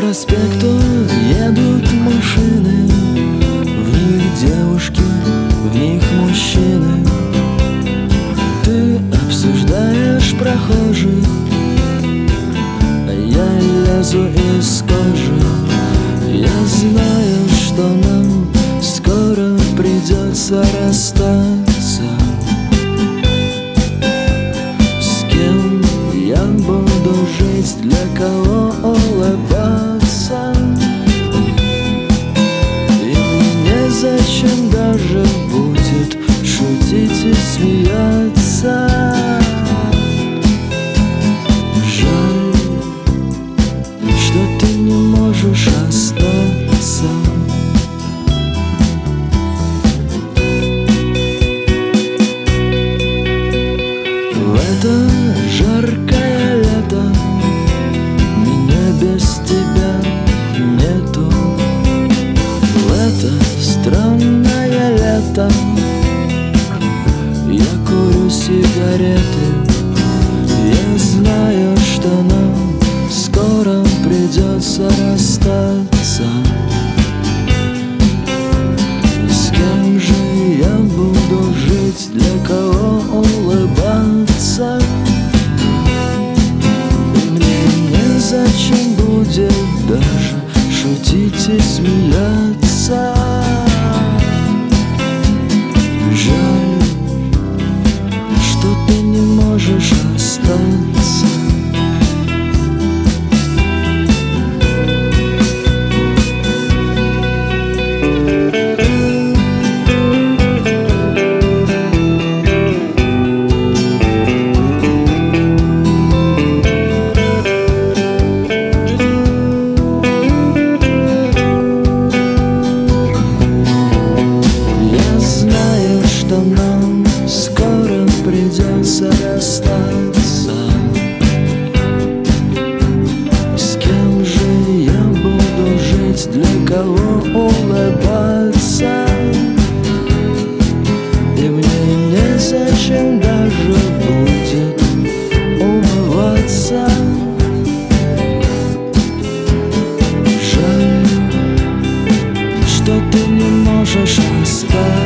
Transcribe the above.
проспекту едут машины, в них девушки, в них мужчины. Ты обсуждаешь прохожих, а я лезу из кожи. Я знаю, что нам скоро придется расстаться. С кем я буду жить, для кого улыбаться? И незачем даже будет шутить и смеяться. Жаль, что ты не можешь остаться. В это жаркое лето меня без тебя нету. В это странное лето я курю сигареты. Я знаю, что нам скоро придется расстаться. С кем же я буду жить, для кого улыбаться? И мне незачем будет даже шутить и смеяться. Жаль, что ты не можешь остаться. Что нам скоро придется расстаться. С кем же я буду жить, для кого улыбаться? И мне незачем даже будет умываться. Жаль, что ты не можешь остаться.